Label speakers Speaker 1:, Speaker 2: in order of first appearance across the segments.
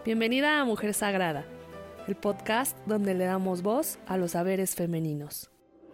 Speaker 1: Bienvenida a Mujer Sagrada, el podcast donde le damos voz a los saberes femeninos.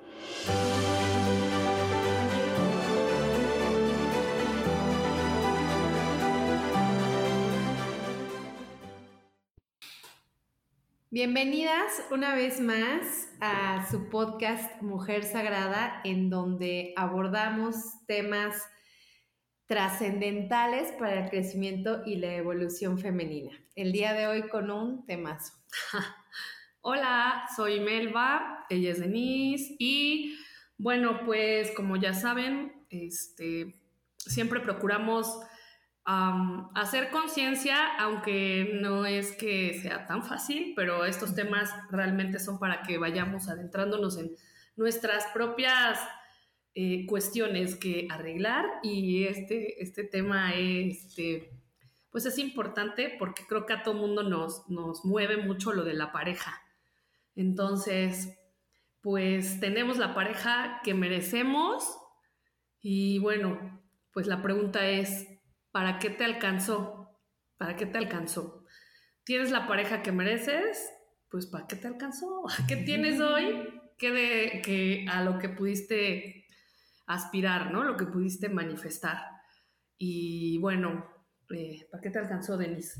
Speaker 2: Bienvenidas una vez más a su podcast Mujer Sagrada, en donde abordamos temas trascendentales para el crecimiento y la evolución femenina. El día de hoy con un temazo.
Speaker 3: Hola, soy Melba, ella es Denise y bueno, pues como ya saben, siempre procuramos hacer conciencia, aunque no es que sea tan fácil, pero estos temas realmente son para que vayamos adentrándonos en nuestras propias cuestiones que arreglar, y este tema pues es importante porque creo que a todo mundo nos mueve mucho lo de la pareja. Entonces, pues tenemos la pareja que merecemos y bueno, pues la pregunta es, ¿para qué te alcanzó? ¿Para qué te alcanzó? ¿Tienes la pareja que mereces? Pues ¿para qué te alcanzó? ¿Qué tienes hoy que a lo que pudiste aspirar, ¿no? Lo que pudiste manifestar. Y bueno, ¿para qué te alcanzó, Denise?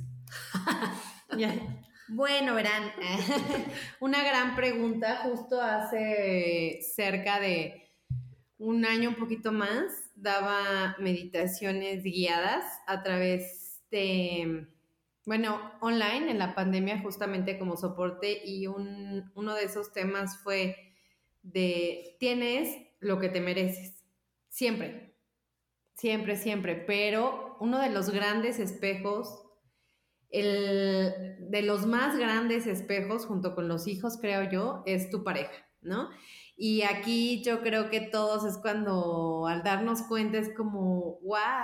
Speaker 2: Bueno, verán, una gran pregunta. Justo hace cerca de un año, un poquito más, daba meditaciones guiadas a través de, online en la pandemia, justamente como soporte, y uno de esos temas fue de tienes lo que te mereces, siempre, siempre, siempre, pero uno de los grandes espejos, de los más grandes espejos, junto con los hijos, creo yo, es tu pareja, ¿no? Y aquí yo creo que todos es cuando al darnos cuenta es como,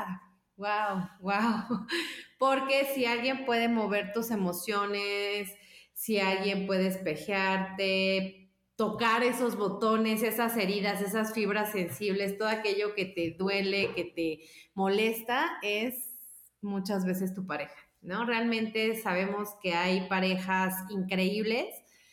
Speaker 2: wow, porque si alguien puede mover tus emociones, si alguien puede espejearte, tocar esos botones, esas heridas, esas fibras sensibles, todo aquello que te duele, que te molesta, es muchas veces tu pareja, ¿no? Realmente sabemos que hay parejas increíbles.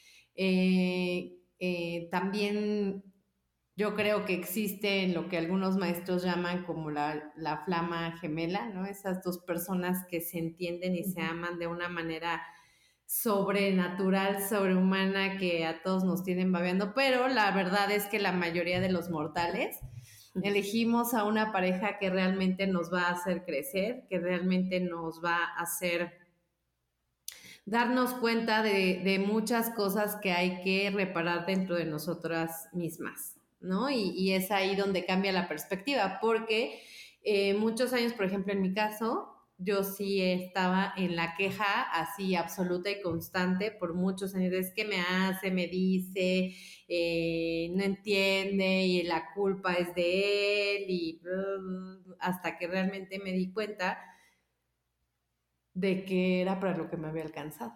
Speaker 2: También yo creo que existe en lo que algunos maestros llaman como la flama gemela, ¿no? Esas dos personas que se entienden y se aman de una manera sobrenatural, sobrehumana, que a todos nos tienen babeando, pero la verdad es que la mayoría de los mortales elegimos a una pareja que realmente nos va a hacer crecer, que realmente nos va a hacer darnos cuenta de muchas cosas que hay que reparar dentro de nosotras mismas, ¿no? Y es ahí donde cambia la perspectiva, porque muchos años, por ejemplo, en mi caso, yo sí estaba en la queja así absoluta y constante por muchos años. Es que me hace, me dice, no entiende y la culpa es de él, y hasta que realmente me di cuenta de que era para lo que me había alcanzado.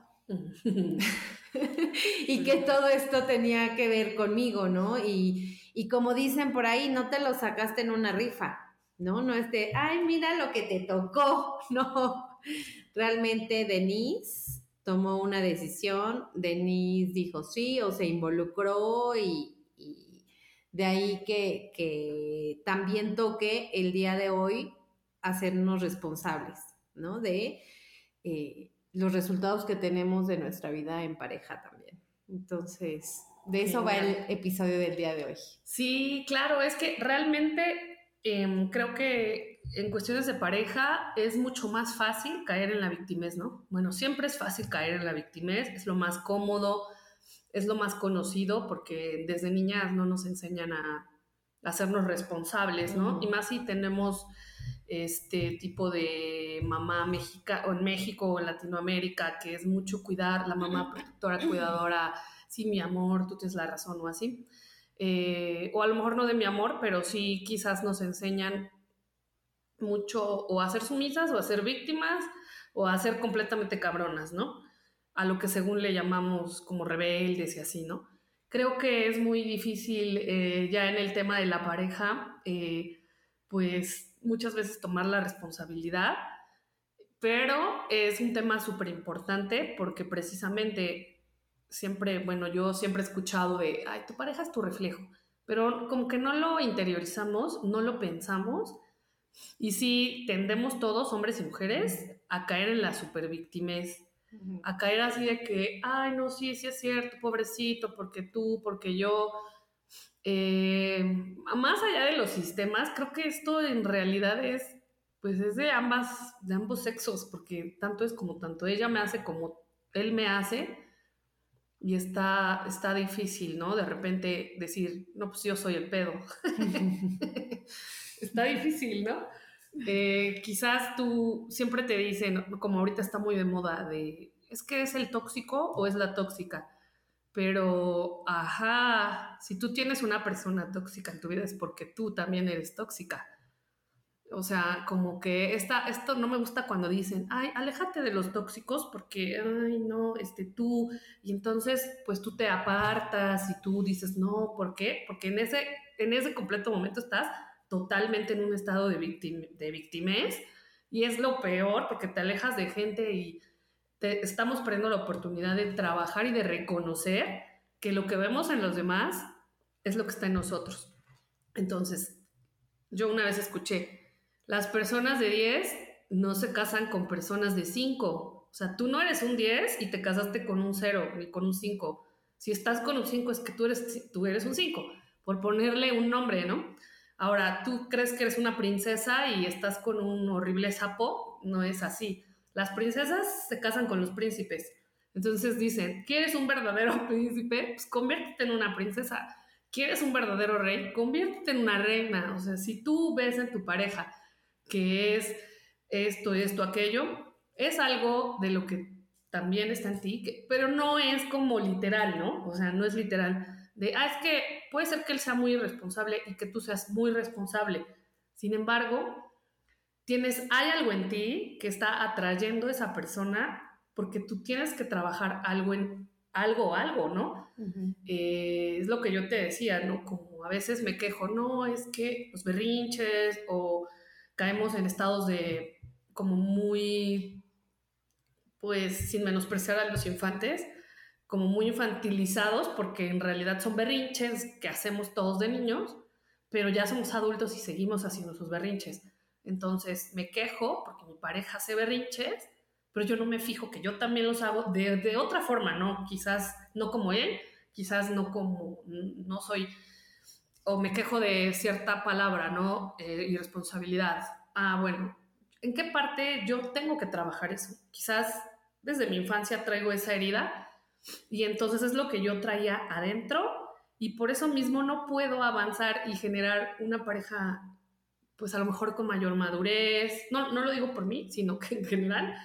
Speaker 2: Y que todo esto tenía que ver conmigo, ¿no? Y como dicen por ahí, no te lo sacaste en una rifa, ¿no? No es de, ay, mira lo que te tocó, no. Realmente Denise tomó una decisión, Denise dijo sí o se involucró, y de ahí que también toque el día de hoy hacernos responsables, ¿no? De los resultados que tenemos de nuestra vida en pareja también. Entonces, de eso va el episodio del día de hoy.
Speaker 3: Sí, claro, es que realmente creo que en cuestiones de pareja es mucho más fácil caer en la victimez, ¿no? Bueno, siempre es fácil caer en la victimez, es lo más cómodo, es lo más conocido, porque desde niñas no nos enseñan a hacernos responsables, ¿no? Y más si tenemos este tipo de mamá o en México o en Latinoamérica, que es mucho cuidar, la mamá protectora, cuidadora, sí, mi amor, tú tienes la razón, o así. O a lo mejor no de mi amor, pero sí quizás nos enseñan mucho o a ser sumisas o a ser víctimas o a ser completamente cabronas, ¿no? A lo que según le llamamos como rebeldes y así, ¿no? Creo que es muy difícil ya en el tema de la pareja, pues muchas veces tomar la responsabilidad, pero es un tema súper importante porque precisamente siempre, bueno, yo siempre he escuchado de, ay, tu pareja es tu reflejo, pero como que no lo interiorizamos, no lo pensamos y sí tendemos todos, hombres y mujeres, a caer en la supervictimez, a caer así de que, ay, no, sí, sí es cierto, pobrecito, porque tú, porque yo. Más allá de los sistemas, creo que esto en realidad pues es de ambos sexos, porque tanto es como tanto ella me hace como él me hace, y está difícil, ¿no? De repente decir, no, pues yo soy el pedo. Está difícil, ¿no? Quizás tú siempre te dicen, como ahorita está muy de moda, ¿es que es el tóxico o es la tóxica? Pero, ajá, si tú tienes una persona tóxica en tu vida es porque tú también eres tóxica. O sea, como que esto no me gusta cuando dicen, ay, aléjate de los tóxicos porque, ay, no, tú, y entonces, pues tú te apartas y tú dices, no, ¿por qué? Porque en ese completo momento estás totalmente en un estado de victimez y es lo peor porque te alejas de gente y estamos perdiendo la oportunidad de trabajar y de reconocer que lo que vemos en los demás es lo que está en nosotros. Entonces, yo una vez escuché, las personas de 10 no se casan con personas de 5. O sea, tú no eres un 10 y te casaste con un 0 ni con un 5. Si estás con un 5 es que tú eres un 5, por ponerle un nombre, ¿no? Ahora, tú crees que eres una princesa y estás con un horrible sapo, no es así. Las princesas se casan con los príncipes. Entonces dicen, ¿quieres un verdadero príncipe? Pues conviértete en una princesa. ¿Quieres un verdadero rey? Conviértete en una reina. O sea, si tú ves en tu pareja que es esto, aquello, es algo de lo que también está en ti, pero no es como literal, ¿no? O sea, no es literal es que puede ser que él sea muy irresponsable y que tú seas muy responsable. Sin embargo, hay algo en ti que está atrayendo a esa persona porque tú tienes que trabajar algo en algo, ¿no? Es lo que yo te decía, ¿no? Como a veces me quejo, no, es que los berrinches o caemos en estados de como muy, pues sin menospreciar a los infantes, como muy infantilizados porque en realidad son berrinches que hacemos todos de niños, pero ya somos adultos y seguimos haciendo sus berrinches. Entonces me quejo porque mi pareja hace berrinches, pero yo no me fijo que yo también los hago de otra forma, ¿no? Quizás no como él, quizás no soy, o me quejo de cierta palabra, ¿no? Irresponsabilidad. Bueno, ¿en qué parte yo tengo que trabajar eso? Quizás desde mi infancia traigo esa herida y entonces es lo que yo traía adentro y por eso mismo no puedo avanzar y generar una pareja pues a lo mejor con mayor madurez. No lo digo por mí, sino que en general,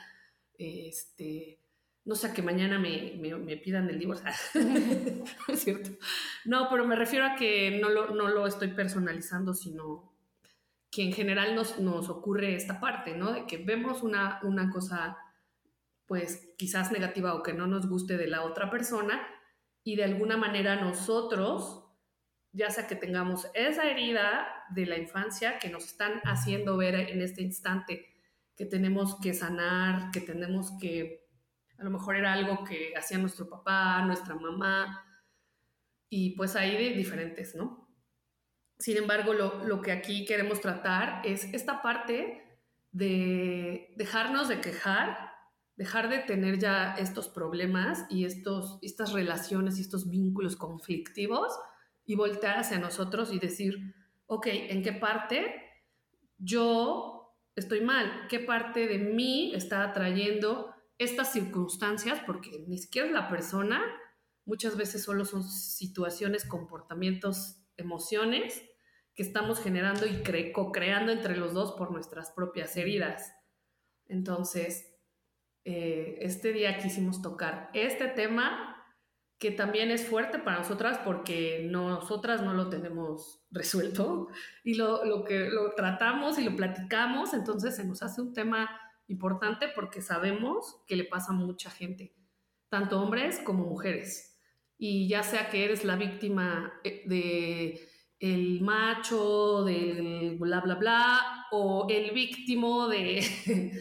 Speaker 3: no sé, que mañana me pidan el divorcio. No es cierto. No, pero me refiero a que no lo estoy personalizando, sino que en general nos ocurre esta parte, ¿no? De que vemos una cosa pues quizás negativa o que no nos guste de la otra persona y de alguna manera nosotros, ya sea que tengamos esa herida de la infancia que nos están haciendo ver en este instante que tenemos que sanar, que tenemos que, a lo mejor era algo que hacía nuestro papá, nuestra mamá, y pues hay de diferentes, ¿no? Sin embargo, lo que aquí queremos tratar es esta parte de dejarnos de quejar, dejar de tener ya estos problemas y estas relaciones y estos vínculos conflictivos y voltear hacia nosotros y decir, ok, ¿en qué parte yo estoy mal? ¿Qué parte de mí está atrayendo estas circunstancias? Porque ni siquiera es la persona, muchas veces solo son situaciones, comportamientos, emociones que estamos generando y co-creando entre los dos por nuestras propias heridas. Entonces, este día quisimos tocar este tema que también es fuerte para nosotras porque nosotras no lo tenemos resuelto y lo tratamos y lo platicamos, entonces se nos hace un tema importante porque sabemos que le pasa a mucha gente, tanto hombres como mujeres. Y ya sea que eres la víctima de el macho, del bla, bla, bla, o el víctimo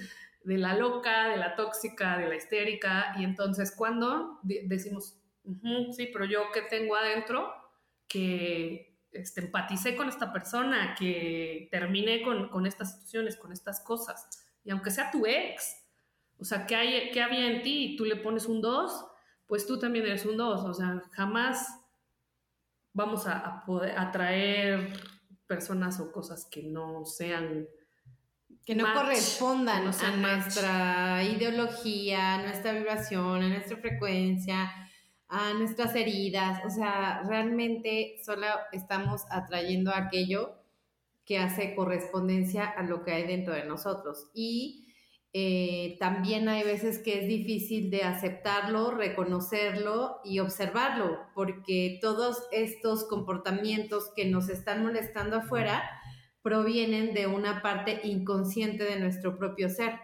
Speaker 3: de la loca, de la tóxica, de la histérica, y entonces cuando decimos, sí, pero yo qué tengo adentro, que empaticé con esta persona, que terminé con estas situaciones, con estas cosas, y aunque sea tu ex, o sea, ¿qué había en ti? Y tú le pones un 2, pues tú también eres un 2, o sea, jamás vamos a poder atraer personas o cosas que no sean
Speaker 2: que no
Speaker 3: match,
Speaker 2: correspondan
Speaker 3: que no
Speaker 2: a
Speaker 3: sean
Speaker 2: nuestra ideología, a nuestra vibración, a nuestra frecuencia, a nuestras heridas. O sea, realmente solo estamos atrayendo aquello que hace correspondencia a lo que hay dentro de nosotros. Y también hay veces que es difícil de aceptarlo, reconocerlo y observarlo, porque todos estos comportamientos que nos están molestando afuera provienen de una parte inconsciente de nuestro propio ser.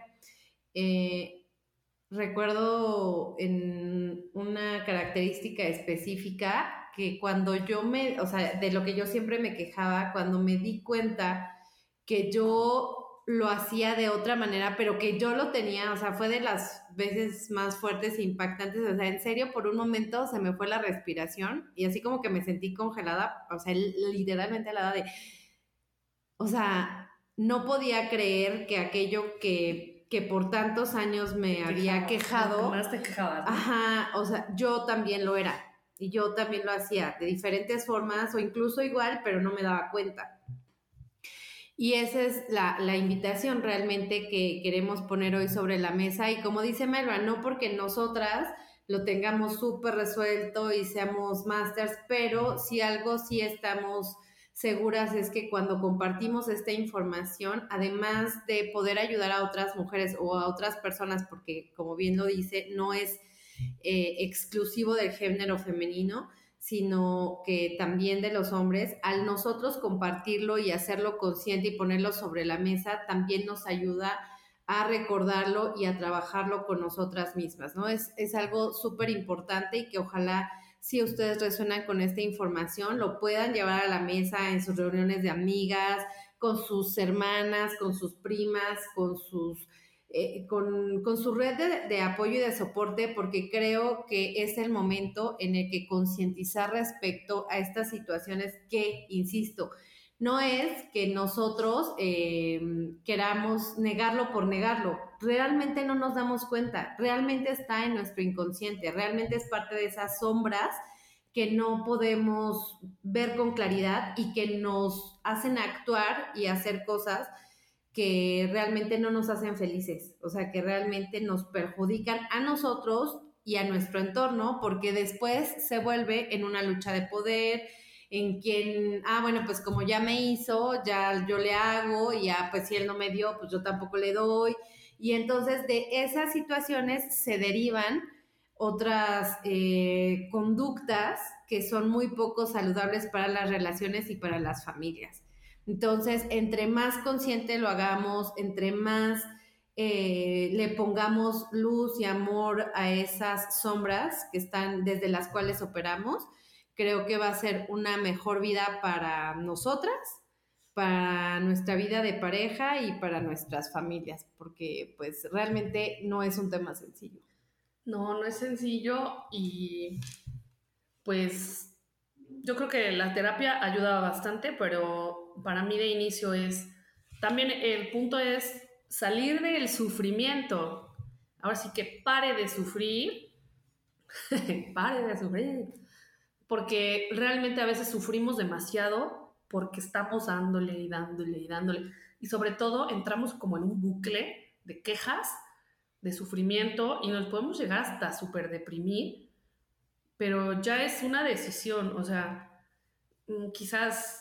Speaker 2: Recuerdo en una característica específica que cuando o sea, de lo que yo siempre me quejaba, cuando me di cuenta que yo lo hacía de otra manera, pero que yo lo tenía, o sea, fue de las veces más fuertes e impactantes, o sea, en serio, por un momento se me fue la respiración y así como que me sentí congelada, o sea, literalmente helada o sea, no podía creer que aquello que por tantos años me había quejado.
Speaker 3: Lo que más te quejabas, ¿no?
Speaker 2: Ajá, o sea, yo también lo era. Y yo también lo hacía de diferentes formas o incluso igual, pero no me daba cuenta. Y esa es la invitación realmente que queremos poner hoy sobre la mesa. Y como dice Melba, no porque nosotras lo tengamos súper resuelto y seamos masters, pero si algo sí estamos seguras es que cuando compartimos esta información, además de poder ayudar a otras mujeres o a otras personas, porque como bien lo dice, no es exclusivo del género femenino, sino que también de los hombres, al nosotros compartirlo y hacerlo consciente y ponerlo sobre la mesa, también nos ayuda a recordarlo y a trabajarlo con nosotras mismas, ¿no? Es algo súper importante y que ojalá si ustedes resuenan con esta información, lo puedan llevar a la mesa en sus reuniones de amigas, con sus hermanas, con sus primas, con su red de apoyo y de soporte, porque creo que es el momento en el que concientizar respecto a estas situaciones que, insisto, no es que nosotros queramos negarlo por negarlo, realmente no nos damos cuenta, realmente está en nuestro inconsciente, realmente es parte de esas sombras que no podemos ver con claridad y que nos hacen actuar y hacer cosas que realmente no nos hacen felices, o sea, que realmente nos perjudican a nosotros y a nuestro entorno, porque después se vuelve en una lucha de poder, en quien, bueno, pues como ya me hizo, ya yo le hago, y ya, pues si él no me dio, pues yo tampoco le doy, y entonces de esas situaciones se derivan otras conductas que son muy poco saludables para las relaciones y para las familias. Entonces, entre más consciente lo hagamos, entre más le pongamos luz y amor a esas sombras que están desde las cuales operamos, creo que va a ser una mejor vida para nosotras, para nuestra vida de pareja y para nuestras familias, porque pues realmente no es un tema sencillo.
Speaker 3: No, no es sencillo y pues yo creo que la terapia ayuda bastante, pero para mí de inicio también el punto es salir del sufrimiento. Ahora sí que pare de sufrir, pare de sufrir, porque realmente a veces sufrimos demasiado porque estamos dándole y dándole y dándole. Y sobre todo entramos como en un bucle de quejas, de sufrimiento y nos podemos llegar hasta súper deprimir, pero ya es una decisión, o sea, quizás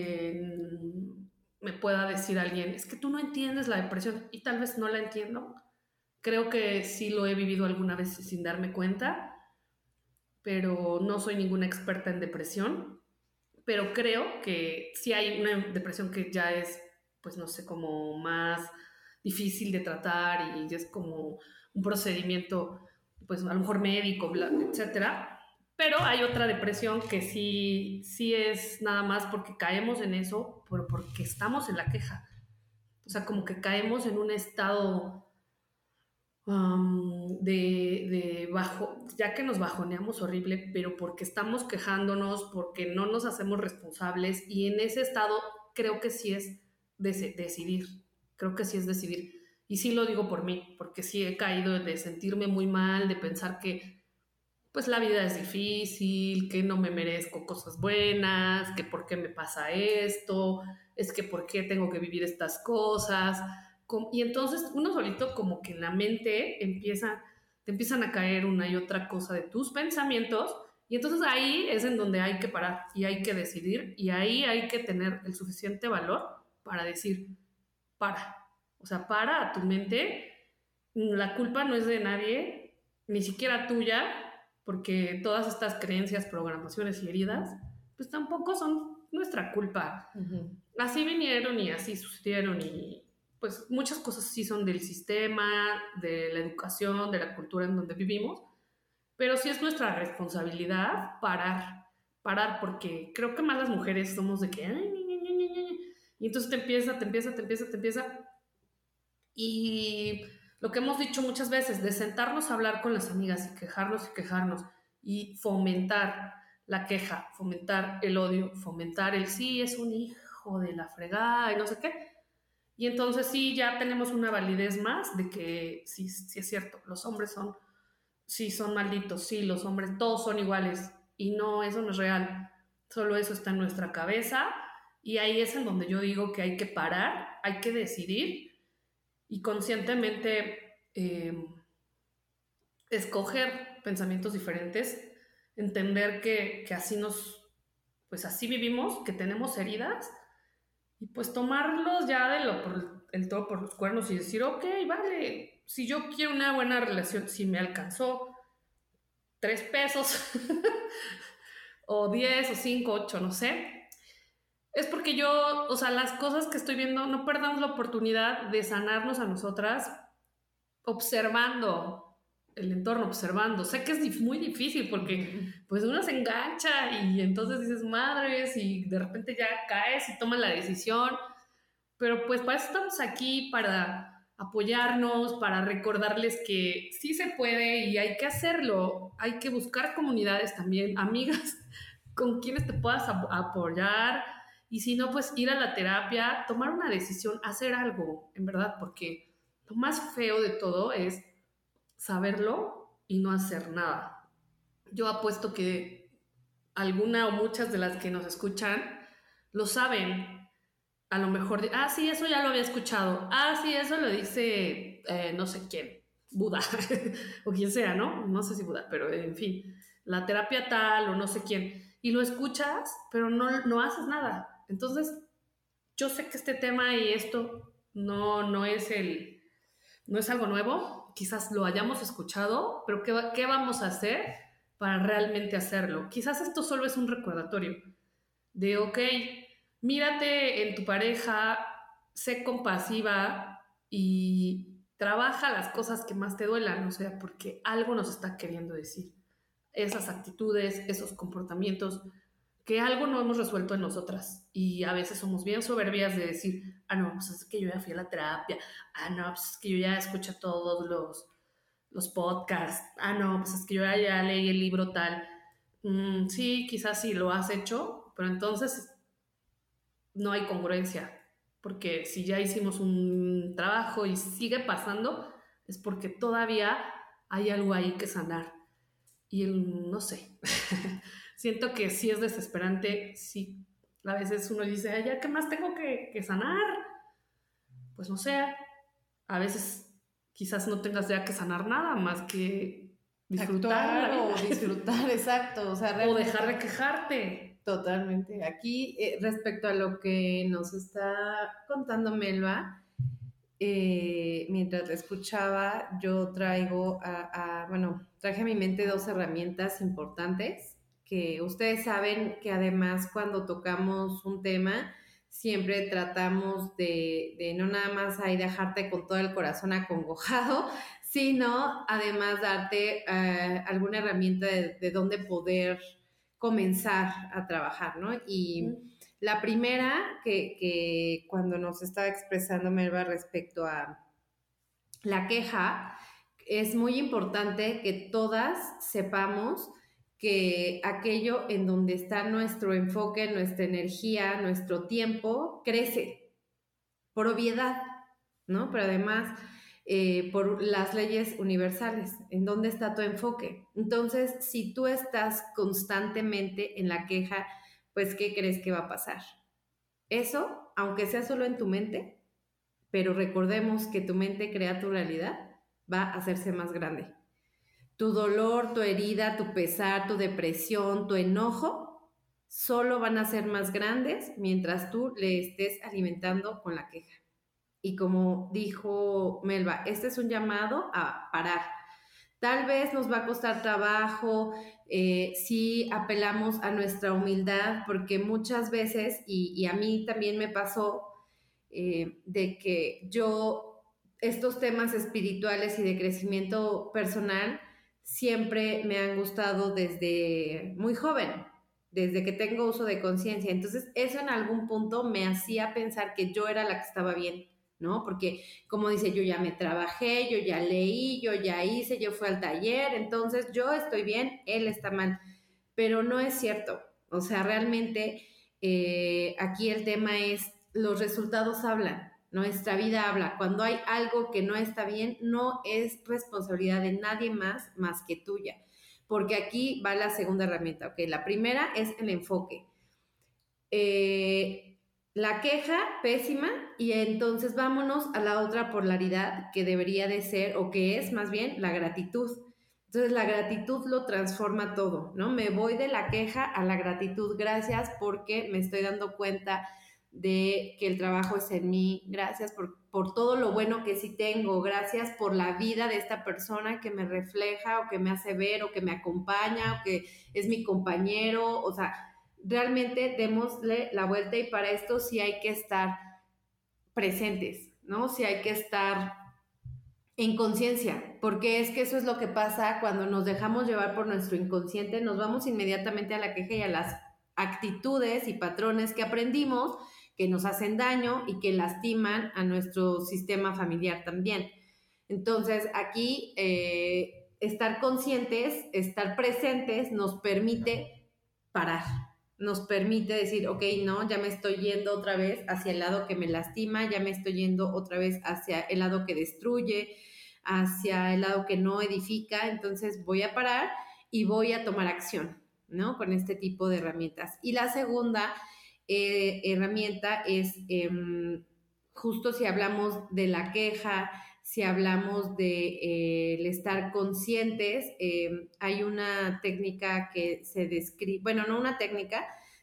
Speaker 3: me pueda decir alguien, es que tú no entiendes la depresión y tal vez no la entiendo. Creo que sí lo he vivido alguna vez sin darme cuenta, pero no soy ninguna experta en depresión, pero creo que sí hay una depresión que ya es, pues no sé, como más difícil de tratar y es como un procedimiento, pues a lo mejor médico, etcétera. Pero hay otra depresión que sí es nada más porque caemos en eso, pero porque estamos en la queja. O sea, como que caemos en un estado ya que nos bajoneamos horrible, pero porque estamos quejándonos, porque no nos hacemos responsables, y en ese estado creo que sí es decidir, creo que sí es decidir. Y sí lo digo por mí, porque sí he caído de sentirme muy mal, de pensar que pues la vida es difícil, que no me merezco cosas buenas, que por qué me pasa esto, es que por qué tengo que vivir estas cosas. Y entonces uno solito como que en la mente te empiezan a caer una y otra cosa de tus pensamientos, y entonces ahí es en donde hay que parar y hay que decidir, y ahí hay que tener el suficiente valor para decir, para. O sea, para a tu mente, la culpa no es de nadie, ni siquiera tuya, porque todas estas creencias, programaciones y heridas, pues tampoco son nuestra culpa.
Speaker 2: Uh-huh.
Speaker 3: Así vinieron y así sucedieron, y pues muchas cosas sí son del sistema, de la educación, de la cultura en donde vivimos, pero sí es nuestra responsabilidad parar, porque creo que más las mujeres somos de que, ay, y entonces te empieza, y lo que hemos dicho muchas veces, de sentarnos a hablar con las amigas y quejarnos y fomentar la queja, fomentar el odio, fomentar el sí, es un hijo de la fregada y no sé qué. Y entonces sí, ya tenemos una validez más de que sí es cierto, los hombres son malditos, sí, los hombres todos son iguales, y no, eso no es real, solo eso está en nuestra cabeza, y ahí es en donde yo digo que hay que parar, hay que decidir y conscientemente escoger pensamientos diferentes, entender que así pues así vivimos, que tenemos heridas, y pues tomarlos ya el toro por los cuernos y decir, ok, vale, si yo quiero una buena relación, si me alcanzó 3 pesos o 10 o 5, 8, no sé, es porque yo, o sea, las cosas que estoy viendo, no perdamos la oportunidad de sanarnos a nosotras observando el entorno, observando. Sé que es muy difícil porque pues uno se engancha y entonces dices madres y de repente ya caes y tomas la decisión, pero pues para eso estamos aquí, para apoyarnos, para recordarles que sí se puede y hay que hacerlo, hay que buscar comunidades también, amigas con quienes te puedas apoyar, y si no, pues ir a la terapia, tomar una decisión, hacer algo, en verdad, porque lo más feo de todo es saberlo y no hacer nada. Yo apuesto que alguna o muchas de las que nos escuchan lo saben. A lo mejor, sí, eso ya lo había escuchado. Sí, eso lo dice no sé quién, Buda, o quien sea, ¿no? No sé si Buda, pero en fin, la terapia tal o no sé quién. Y lo escuchas, pero no haces nada. Entonces, yo sé que este tema y esto no es algo nuevo, quizás lo hayamos escuchado, pero ¿qué vamos a hacer para realmente hacerlo? Quizás esto solo es un recordatorio de, ok, mírate en tu pareja, sé compasiva y trabaja las cosas que más te duelan, o sea, porque algo nos está queriendo decir. Esas actitudes, esos comportamientos, que algo no hemos resuelto en nosotras, y a veces somos bien soberbias de decir, no, pues es que yo ya fui a la terapia, no, pues es que yo ya escuché todos los podcasts, no, pues es que yo ya leí el libro tal. Sí, quizás sí lo has hecho, pero entonces no hay congruencia, porque si ya hicimos un trabajo y sigue pasando, es porque todavía hay algo ahí que sanar. Y no sé, siento que sí es desesperante, sí, a veces uno dice, ¿ya qué más tengo que sanar? Pues no sé, a veces quizás no tengas ya que sanar nada más que disfrutar la vida.
Speaker 2: O disfrutar, exacto. O sea,
Speaker 3: o dejar de quejarte.
Speaker 2: Totalmente. Aquí, respecto a lo que nos está contando Melba, mientras la escuchaba, yo traje a mi mente 2 herramientas importantes que ustedes saben que además cuando tocamos un tema siempre tratamos de no nada más ahí dejarte con todo el corazón acongojado, sino además darte alguna herramienta de dónde poder comenzar a trabajar, ¿no? Y la primera que cuando nos estaba expresando Melba respecto a la queja, es muy importante que todas sepamos que aquello en donde está nuestro enfoque, nuestra energía, nuestro tiempo, crece por obviedad, ¿no? Pero además por las leyes universales, ¿en dónde está tu enfoque? Entonces, si tú estás constantemente en la queja, pues, ¿qué crees que va a pasar? Eso, aunque sea solo en tu mente, pero recordemos que tu mente crea tu realidad, va a hacerse más grande. Tu dolor, tu herida, tu pesar, tu depresión, tu enojo, solo van a ser más grandes mientras tú le estés alimentando con la queja. Y como dijo Melba, este es un llamado a parar. Tal vez nos va a costar trabajo si apelamos a nuestra humildad, porque muchas veces, y a mí también me pasó, de que yo estos temas espirituales y de crecimiento personal siempre me han gustado desde muy joven, desde que tengo uso de conciencia. Entonces eso en algún punto me hacía pensar que yo era la que estaba bien, ¿no? Porque como dice, yo ya me trabajé, yo ya leí, yo ya hice, yo fui al taller, entonces yo estoy bien, él está mal. Pero no es cierto. O sea, realmente aquí el tema es los resultados hablan, nuestra vida habla. Cuando hay algo que no está bien, no es responsabilidad de nadie más que tuya. Porque aquí va la segunda herramienta, ¿ok? La primera es el enfoque. La queja, pésima, y entonces vámonos a la otra polaridad que debería de ser, o que es más bien, la gratitud. Entonces la gratitud lo transforma todo, ¿no? Me voy de la queja a la gratitud. Gracias porque me estoy dando cuenta de que el trabajo es en mí. Gracias por todo lo bueno que sí tengo. Gracias por la vida de esta persona que me refleja o que me hace ver o que me acompaña o que es mi compañero. O sea, realmente démosle la vuelta y para esto sí hay que estar presentes, ¿no? Sí hay que estar en conciencia, porque es que eso es lo que pasa cuando nos dejamos llevar por nuestro inconsciente, nos vamos inmediatamente a la queja y a las actitudes y patrones que aprendimos que nos hacen daño y que lastiman a nuestro sistema familiar también. Entonces, aquí estar conscientes, estar presentes, nos permite parar, nos permite decir, ok, no, ya me estoy yendo otra vez hacia el lado que me lastima, ya me estoy yendo otra vez hacia el lado que destruye, hacia el lado que no edifica, entonces voy a parar y voy a tomar acción, ¿no? Con este tipo de herramientas. Y la segunda herramienta es justo si hablamos de la queja, si hablamos de el estar conscientes, hay una técnica que se describe, bueno, no una técnica,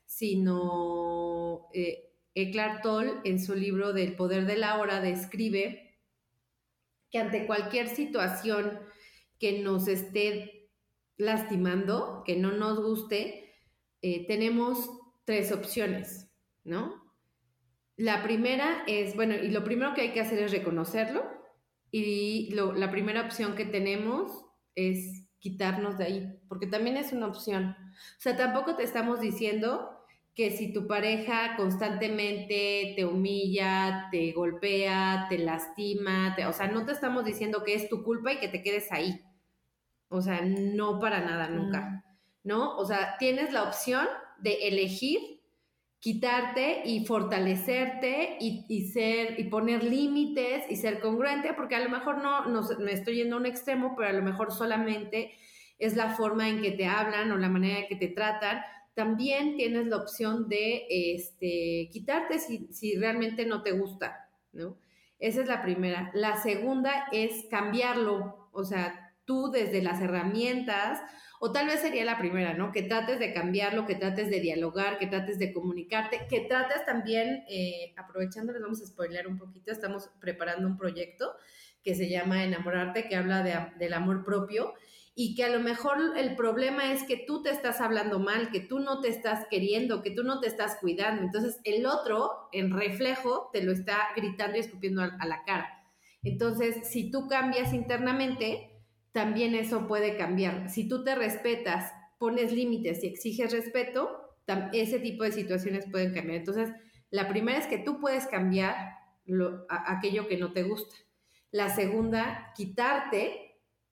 Speaker 2: sino Eckhart Tolle en su libro del poder de la hora describe que ante cualquier situación que nos esté lastimando, que no nos guste, tenemos 3 opciones, ¿no? La primera es, bueno, y lo primero que hay que hacer es reconocerlo, y la primera opción que tenemos es quitarnos de ahí, porque también es una opción. O sea, tampoco te estamos diciendo que si tu pareja constantemente te humilla, te golpea, te lastima, o sea, no te estamos diciendo que es tu culpa y que te quedes ahí. O sea, no para nada, nunca, ¿no? O sea, tienes la opción de elegir quitarte y fortalecerte y poner límites y ser congruente, porque a lo mejor no me estoy yendo a un extremo, pero a lo mejor solamente es la forma en que te hablan o la manera en que te tratan. También tienes la opción de quitarte si realmente no te gusta, ¿no? Esa es la primera. La segunda es cambiarlo, o sea, tú desde las herramientas, o tal vez sería la primera, ¿no? Que trates de cambiarlo, que trates de dialogar, que trates de comunicarte, que trates también, aprovechando, les vamos a spoilear un poquito, estamos preparando un proyecto que se llama Enamorarte, que habla del amor propio, y que a lo mejor el problema es que tú te estás hablando mal, que tú no te estás queriendo, que tú no te estás cuidando. Entonces el otro, en reflejo, te lo está gritando y escupiendo a la cara. Entonces, si tú cambias internamente, también eso puede cambiar. Si tú te respetas, pones límites y exiges respeto, ese tipo de situaciones pueden cambiar. Entonces, la primera es que tú puedes cambiar aquello que no te gusta. La segunda, quitarte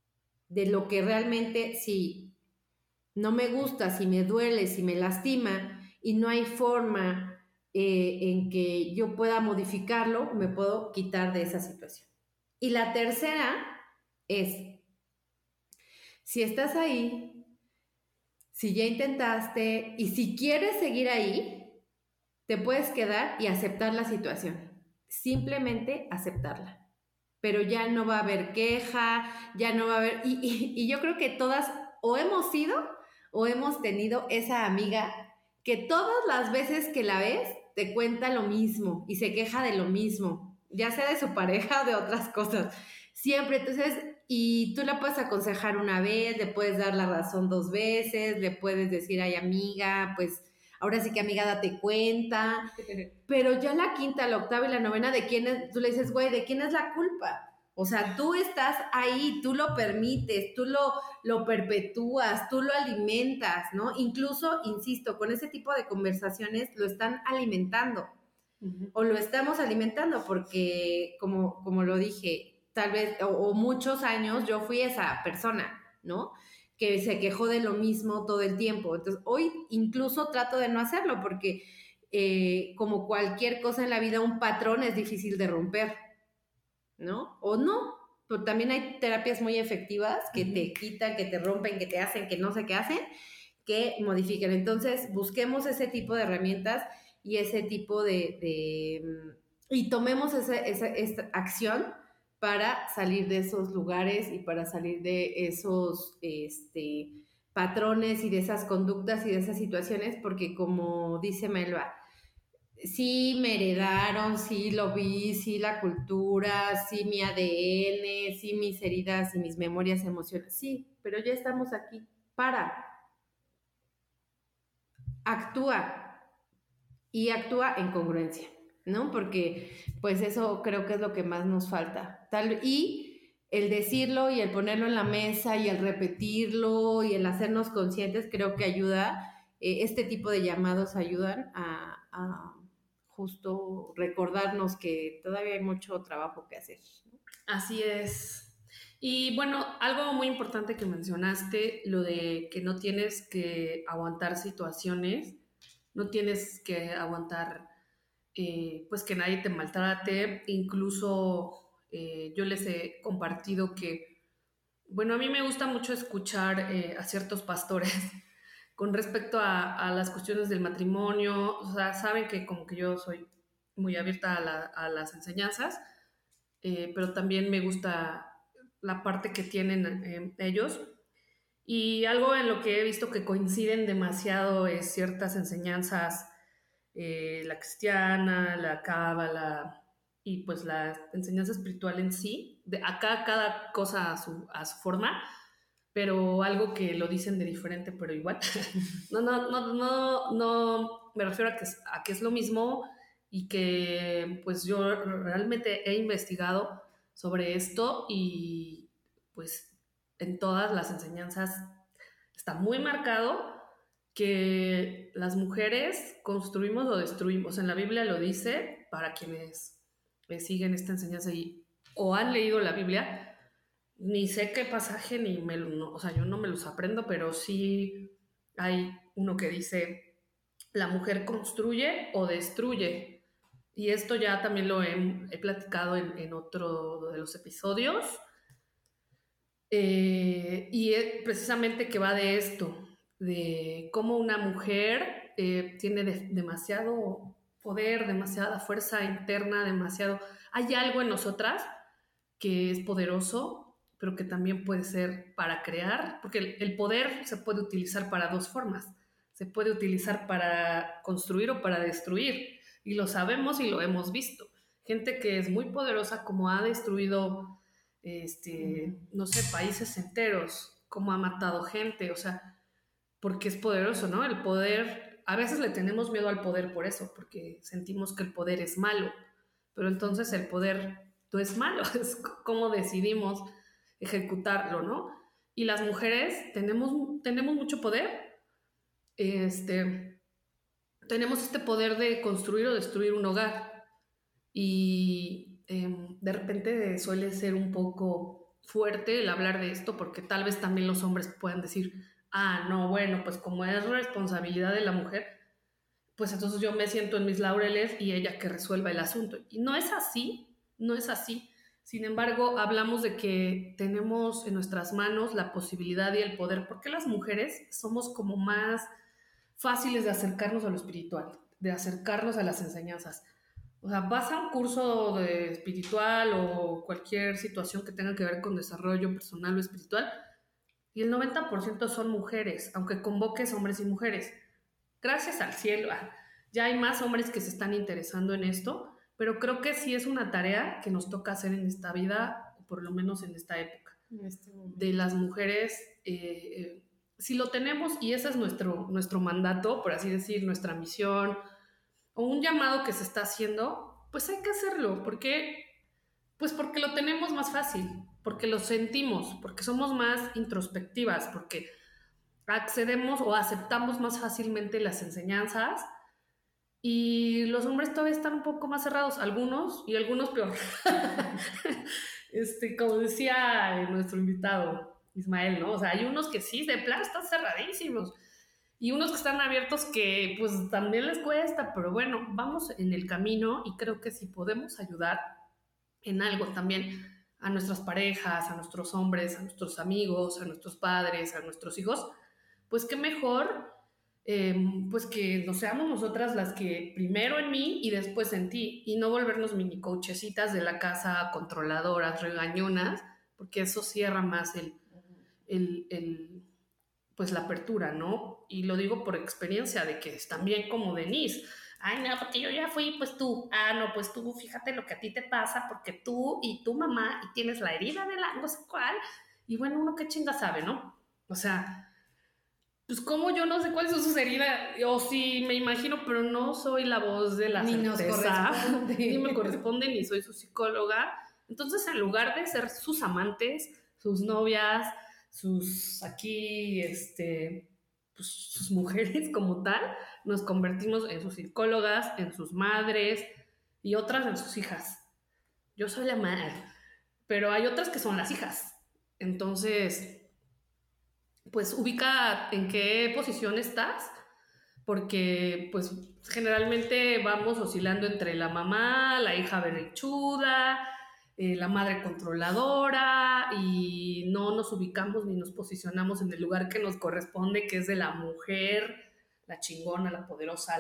Speaker 2: de lo que realmente, si no me gusta, si me duele, si me lastima y no hay forma en que yo pueda modificarlo, me puedo quitar de esa situación. Y la tercera es, si estás ahí, si ya intentaste y si quieres seguir ahí, te puedes quedar y aceptar la situación. Simplemente aceptarla. Pero ya no va a haber queja, ya no va a haber... Y yo creo que todas o hemos sido o hemos tenido esa amiga que todas las veces que la ves te cuenta lo mismo y se queja de lo mismo, ya sea de su pareja o de otras cosas. Siempre, entonces, y tú la puedes aconsejar una vez, le puedes dar la razón 2 veces, le puedes decir, ay amiga, pues ahora sí que amiga, date cuenta. Pero ya la quinta, la octava y la novena, ¿de quién es? Tú le dices, güey, ¿de quién es la culpa? O sea, tú estás ahí, tú lo permites, tú lo perpetúas, tú lo alimentas, ¿no? Incluso, insisto, con ese tipo de conversaciones lo están alimentando. O lo estamos alimentando porque, como lo dije, tal vez, o muchos años yo fui esa persona, ¿no? Que se quejó de lo mismo todo el tiempo. Entonces, hoy incluso trato de no hacerlo porque como cualquier cosa en la vida, un patrón es difícil de romper, ¿no? O no, pero también hay terapias muy efectivas que te quitan, que te rompen, que te hacen, que no sé qué hacen, que modifiquen. Entonces, busquemos ese tipo de herramientas y ese tipo y tomemos esta acción para salir de esos lugares y para salir de esos patrones y de esas conductas y de esas situaciones, porque como dice Melba, sí me heredaron, sí lo vi, sí la cultura, sí mi ADN, sí mis heridas y mis memorias emocionales, sí, pero ya estamos aquí. Actúa y actúa en congruencia, ¿no? Porque pues eso creo que es lo que más nos falta. Y el decirlo y el ponerlo en la mesa y el repetirlo y el hacernos conscientes creo que ayuda, este tipo de llamados ayudan a justo recordarnos que todavía hay mucho trabajo que hacer, ¿no?
Speaker 3: Así es. Y bueno, algo muy importante que mencionaste, lo de que no tienes que aguantar situaciones, no tienes que aguantar pues que nadie te maltrate. Incluso yo les he compartido que, bueno, a mí me gusta mucho escuchar a ciertos pastores con respecto a las cuestiones del matrimonio. O sea, saben que como que yo soy muy abierta a las enseñanzas, pero también me gusta la parte que tienen ellos. Y algo en lo que he visto que coinciden demasiado es ciertas enseñanzas, la cristiana, la cábala y pues la enseñanza espiritual en sí. Acá cada cosa a su forma, pero algo que lo dicen de diferente, pero igual. No, me refiero a que es lo mismo y que pues yo realmente he investigado sobre esto y pues en todas las enseñanzas está muy marcado que las mujeres construimos o destruimos. En la Biblia lo dice, para quienes siguen esta enseñanza o han leído la Biblia. Ni sé qué pasaje, o sea, yo no me los aprendo, pero sí hay uno que dice, la mujer construye o destruye. Y esto ya también lo he platicado en otro de los episodios. Y es precisamente que va de esto, de cómo una mujer tiene demasiado poder, demasiada fuerza interna, demasiado... Hay algo en nosotras que es poderoso, pero que también puede ser para crear, porque el poder se puede utilizar para dos formas. Se puede utilizar para construir o para destruir, y lo sabemos y lo hemos visto. Gente que es muy poderosa, como ha destruido, no sé, países enteros, como ha matado gente, o sea, porque es poderoso, ¿no? El poder, a veces le tenemos miedo al poder por eso, porque sentimos que el poder es malo, pero entonces el poder no es malo, es cómo decidimos ejecutarlo, ¿no? Y las mujeres tenemos mucho poder, tenemos este poder de construir o destruir un hogar y de repente suele ser un poco fuerte el hablar de esto, porque tal vez también los hombres puedan decir, no, bueno, pues como es responsabilidad de la mujer, pues entonces yo me siento en mis laureles y ella que resuelva el asunto. Y no es así, no es así. Sin embargo, hablamos de que tenemos en nuestras manos la posibilidad y el poder, porque las mujeres somos como más fáciles de acercarnos a lo espiritual, de acercarnos a las enseñanzas. O sea, vas a un curso de espiritual o cualquier situación que tenga que ver con desarrollo personal o espiritual y el 90% son mujeres, aunque convoques hombres y mujeres. Gracias al cielo, ya hay más hombres que se están interesando en esto, pero creo que sí es una tarea que nos toca hacer en esta vida, o por lo menos en esta época, de las mujeres. Si lo tenemos y ese es nuestro mandato, por así decir, nuestra misión, o un llamado que se está haciendo, pues hay que hacerlo. ¿Por qué? Pues porque lo tenemos más fácil, porque lo sentimos, porque somos más introspectivas, porque accedemos o aceptamos más fácilmente las enseñanzas y los hombres todavía están un poco más cerrados, algunos y algunos peor. Como decía nuestro invitado Ismael, ¿no? O sea, hay unos que sí, de plano están cerradísimos y unos que están abiertos que pues también les cuesta, pero bueno, vamos en el camino y creo que si podemos ayudar en algo también a nuestras parejas, a nuestros hombres, a nuestros amigos, a nuestros padres, a nuestros hijos, pues qué mejor, pues que no seamos nosotras las que primero en mí y después en ti, y no volvernos mini coachecitas de la casa, controladoras, regañonas, porque eso cierra más pues la apertura, ¿no? Y lo digo por experiencia de que es también como Denise. Ay, no, porque yo ya fui, pues tú. No, pues tú, fíjate lo que a ti te pasa, porque tú y tu mamá y tienes la herida de la no sé cuál. Y bueno, uno qué chinga sabe, ¿no? O sea, pues como yo no sé cuáles son sus heridas, o sí me imagino, pero no soy la voz de la certeza, ni me corresponde, ni soy su psicóloga. Entonces, en lugar de ser sus amantes, sus novias, sus aquí, pues, sus mujeres como tal, nos convertimos en sus psicólogas, en sus madres y otras en sus hijas. Yo soy la madre, pero hay otras que son las hijas. Entonces, pues ubica en qué posición estás, porque pues generalmente vamos oscilando entre la mamá, la hija berrinchuda, la madre controladora, y no nos ubicamos ni nos posicionamos en el lugar que nos corresponde, que es de la mujer, la chingona, la poderosa,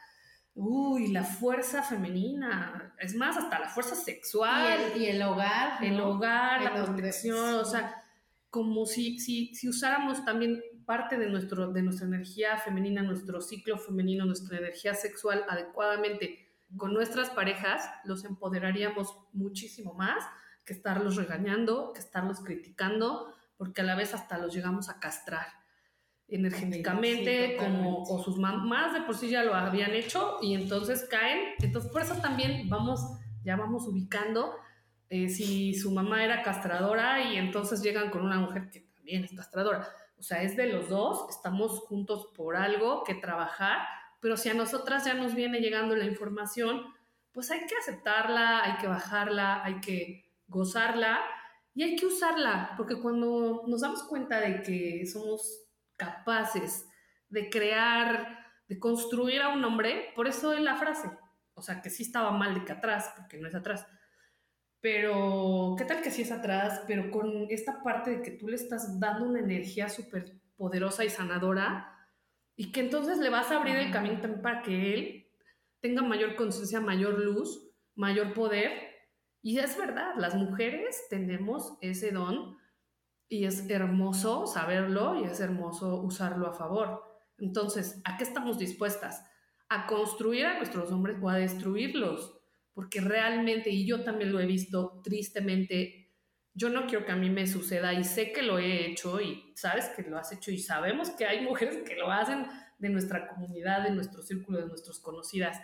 Speaker 3: la fuerza femenina, es más, hasta la fuerza sexual.
Speaker 2: Y el hogar, ¿no?
Speaker 3: El hogar, la protección, o sea, como si usáramos también parte de nuestra energía femenina, nuestro ciclo femenino, nuestra energía sexual adecuadamente con nuestras parejas, los empoderaríamos muchísimo más que estarlos regañando, que estarlos criticando, porque a la vez hasta los llegamos a castrar energéticamente, sí, o sus mamás de por sí ya lo habían hecho y entonces caen. Entonces por eso también vamos ubicando si su mamá era castradora y entonces llegan con una mujer que también es castradora. O sea, es de los dos, estamos juntos por algo que trabajar, pero si a nosotras ya nos viene llegando la información, pues hay que aceptarla, hay que bajarla, hay que gozarla y hay que usarla, porque cuando nos damos cuenta de que somos capaces de crear, de construir a un hombre, por eso es la frase, o sea, que sí estaba mal de que atrás, porque no es atrás, pero ¿qué tal que sí es atrás? Pero con esta parte de que tú le estás dando una energía súper poderosa y sanadora y que entonces le vas a abrir el camino también para que él tenga mayor conciencia, mayor luz, mayor poder. Y es verdad, las mujeres tenemos ese don y es hermoso saberlo y es hermoso usarlo a favor. Entonces, ¿a qué estamos dispuestas? ¿A construir a nuestros hombres o a destruirlos? Porque realmente, y yo también lo he visto tristemente, yo no quiero que a mí me suceda y sé que lo he hecho y sabes que lo has hecho y sabemos que hay mujeres que lo hacen de nuestra comunidad, de nuestro círculo, de nuestros conocidas.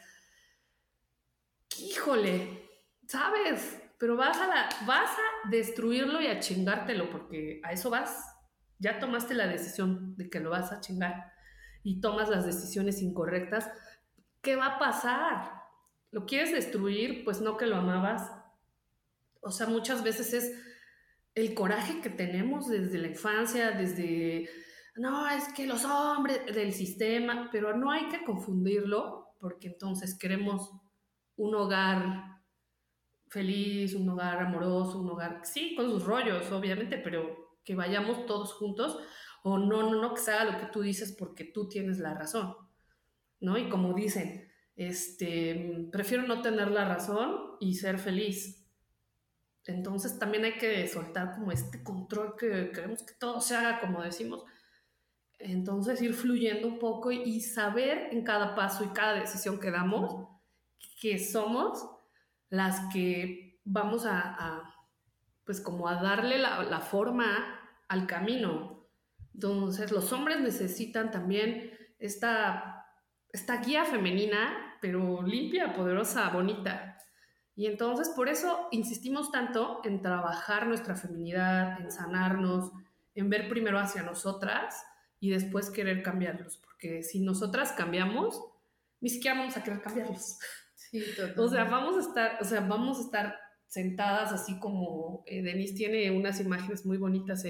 Speaker 3: Híjole, ¿sabes? Pero vas a destruirlo y a chingártelo porque a eso vas. Ya tomaste la decisión de que lo vas a chingar y tomas las decisiones incorrectas. ¿Qué va a pasar? ¿Lo quieres destruir? Pues no, que lo amabas. O sea, muchas veces el coraje que tenemos desde la infancia, desde, no, es que los hombres del sistema, pero no hay que confundirlo, porque entonces queremos un hogar feliz, un hogar amoroso, un hogar, sí, con sus rollos, obviamente, pero que vayamos todos juntos, o no, que se haga lo que tú dices porque tú tienes la razón, ¿no? Y como dicen, prefiero no tener la razón y ser feliz. Entonces también hay que soltar como este control que queremos que todo se haga como decimos. Entonces ir fluyendo un poco y saber en cada paso y cada decisión que damos que somos las que vamos pues como a darle la forma al camino. Entonces los hombres necesitan también esta guía femenina, pero limpia, poderosa, bonita. Y entonces por eso insistimos tanto en trabajar nuestra feminidad, en sanarnos, en ver primero hacia nosotras y después querer cambiarlos, porque si nosotras cambiamos, ni siquiera vamos a querer cambiarlos.
Speaker 2: Sí, totalmente.
Speaker 3: O sea, vamos a estar sentadas así como Denise tiene unas imágenes muy bonitas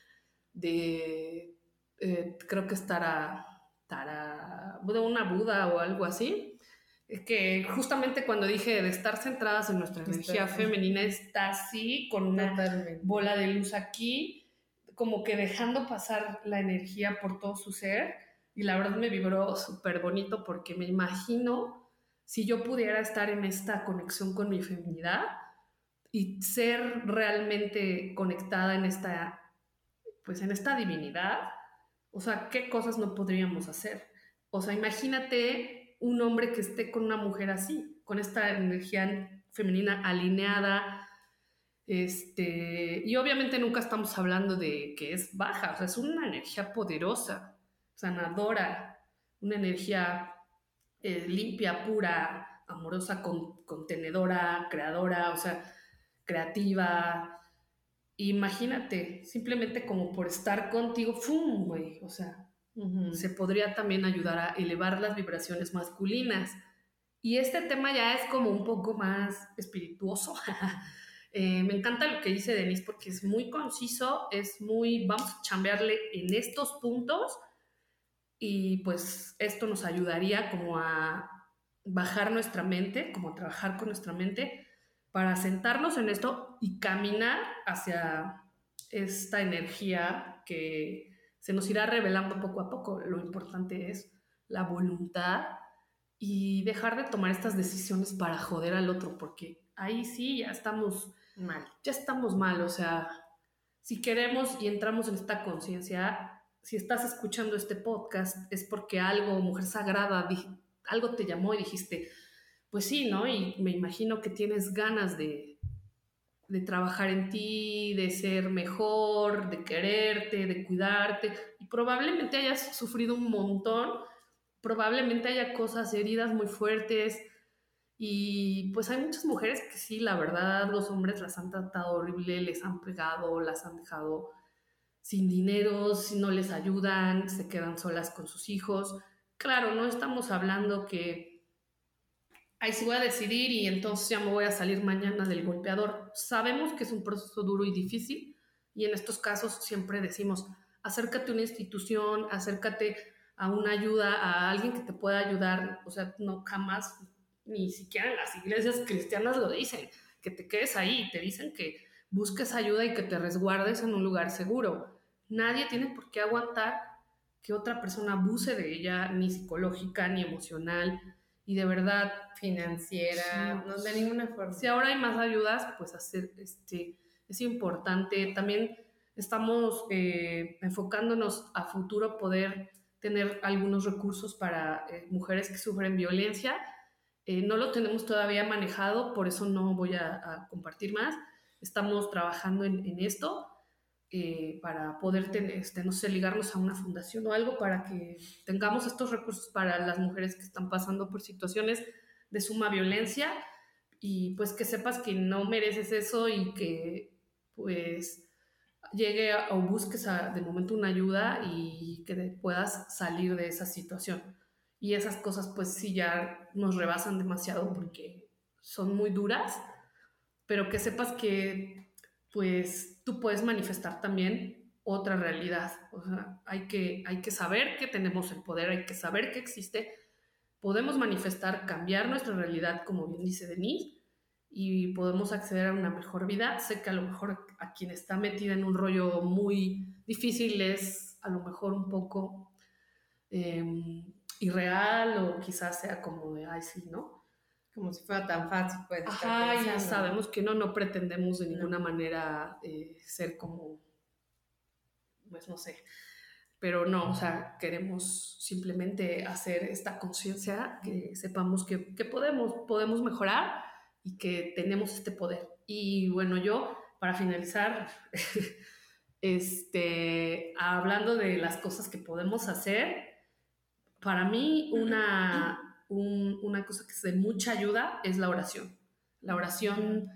Speaker 3: creo que es de una Buda o algo así, que justamente cuando dije de estar centradas en nuestra energía femenina, está así con una bola de luz aquí, como que dejando pasar la energía por todo su ser, y la verdad me vibró súper bonito porque me imagino si yo pudiera estar en esta conexión con mi feminidad y ser realmente conectada en esta divinidad, o sea, ¿qué cosas no podríamos hacer? O sea, imagínate un hombre que esté con una mujer así, con esta energía femenina alineada, y obviamente nunca estamos hablando de que es baja, o sea, es una energía poderosa, sanadora, una energía limpia, pura, amorosa, contenedora, creadora, o sea, creativa. Imagínate, simplemente como por estar contigo, ¡fum! Güey, o sea, se podría también ayudar a elevar las vibraciones masculinas. Y este tema ya es como un poco más espirituoso. Me encanta lo que dice Denise porque es muy conciso, vamos a chambearle en estos puntos y pues esto nos ayudaría como a bajar nuestra mente, como a trabajar con nuestra mente para sentarnos en esto y caminar hacia esta energía que se nos irá revelando poco a poco. Lo importante es la voluntad y dejar de tomar estas decisiones para joder al otro, porque ahí sí ya estamos mal, o sea, si queremos y entramos en esta conciencia, si estás escuchando este podcast es porque algo, mujer sagrada, algo te llamó y dijiste, pues sí, ¿no? Y me imagino que tienes ganas de trabajar en ti, de ser mejor, de quererte, de cuidarte, y probablemente hayas sufrido un montón, probablemente haya cosas, heridas muy fuertes, y pues hay muchas mujeres que sí, la verdad, los hombres las han tratado horrible, les han pegado, las han dejado sin dinero, si no les ayudan, se quedan solas con sus hijos. Claro, no estamos hablando que ahí sí voy a decidir y entonces ya me voy a salir mañana del golpeador. Sabemos que es un proceso duro y difícil y en estos casos siempre decimos, acércate a una institución, acércate a una ayuda, a alguien que te pueda ayudar. O sea, no jamás, ni siquiera en las iglesias cristianas lo dicen, que te quedes ahí, te dicen que busques ayuda y que te resguardes en un lugar seguro. Nadie tiene por qué aguantar que otra persona abuse de ella, ni psicológica, ni emocional, y de verdad
Speaker 2: financiera, no de ninguna forma.
Speaker 3: Si ahora hay más ayudas, pues es importante. También estamos enfocándonos a futuro poder tener algunos recursos para mujeres que sufren violencia. No lo tenemos todavía manejado, por eso no voy a compartir más. Estamos trabajando en esto para poder no sé, ligarnos a una fundación o algo para que tengamos estos recursos para las mujeres que están pasando por situaciones de suma violencia y pues que sepas que no mereces eso y que pues o busques de momento una ayuda y que puedas salir de esa situación. Y esas cosas pues sí ya nos rebasan demasiado porque son muy duras, pero que sepas que pues tú puedes manifestar también otra realidad. O sea, hay que saber que tenemos el poder, hay que saber que existe. Podemos manifestar, cambiar nuestra realidad, como bien dice Denise, y podemos acceder a una mejor vida. Sé que a lo mejor a quien está metida en un rollo muy difícil es a lo mejor un poco irreal, o quizás sea como de, ay, sí, ¿no?
Speaker 2: Como si fuera tan fácil, pues.
Speaker 3: Ajá,
Speaker 2: estar
Speaker 3: y
Speaker 2: pensando.
Speaker 3: sabemos que no pretendemos de ninguna manera ser como, pues no sé, pero no, o sea, queremos simplemente hacer esta conciencia, que sepamos que podemos mejorar y que tenemos este poder. Y bueno, yo, para finalizar, hablando de las cosas que podemos hacer, para mí una cosa que es de mucha ayuda es la oración. La oración,